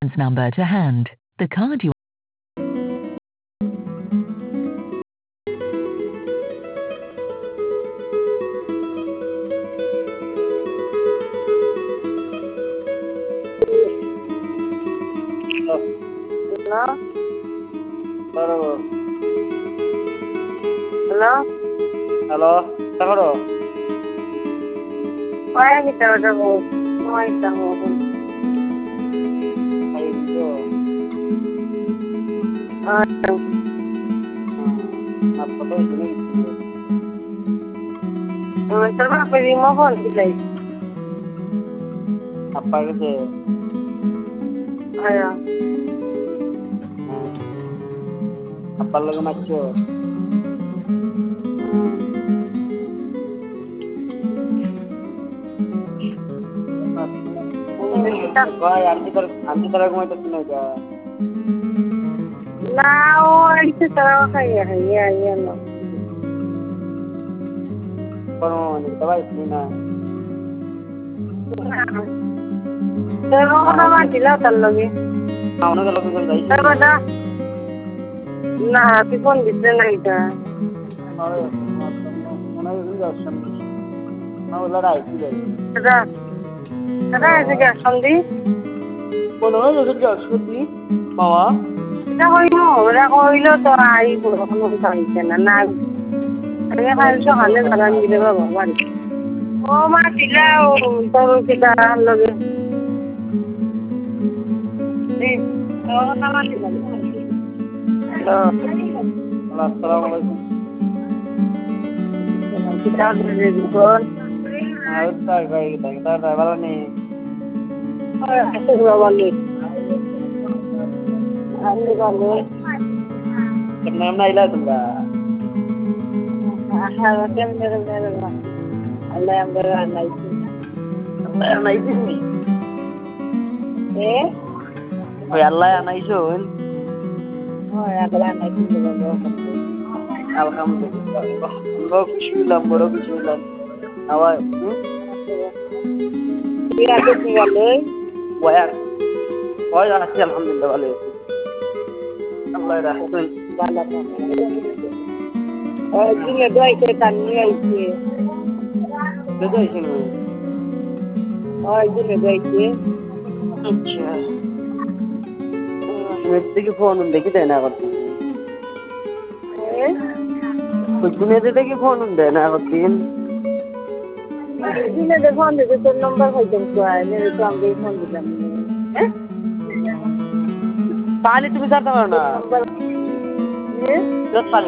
reference number to hand. The card you Hello? Hello? Halo, takoro. Why kita udah mau kita mau Ayo. Apa tuh ini? terus pilih mohon kita Apa gitu? ayo Apa lagi maco? Wah, anti terlalu macam tu naga. now itu terus kayak ya no Kalau ni tahu ini na. terus nama sila terlagi Awak nak kalau kita terus ada nah phone bisa na ita mana itu dah sampai. Awak lari tu. ada juga samdi Mana itu sudah sudah. Bawa. kita koilo to ai puro kono sai na na Kaya kahit siya kanin, marami gila ba, wali. Oo, sila, taro kita, lagi. Oo, tama sila. Assalamualaikum. Kita berdikon. Betul, baik kita travel ni. Kasi bawali. Ano bawali? Kenapa nak ilah tu dah? Macam meron. Allah yang beranai. Allah yang naik ni. Oh Allah yang naik sun. Oh yang beranai itu juga. Alhamdulillah. Bagus. Awak. Dia tu tinggal leh. Wayar. Oh ya, alhamdulillah boleh. Allah rahmat. Oh, ini dua ikan ni aje. Betul sini. Oh, ini dua ikan. अच्छा व्यक्ति की phone उनके देना करती कुछ भी नहीं देते कि फोन उन देना करती है ini ada phone itu tu nombor kau jemput ni tu ambil phone kita ni पानी तुम्हें जाता हो ना nombor ni जब पानी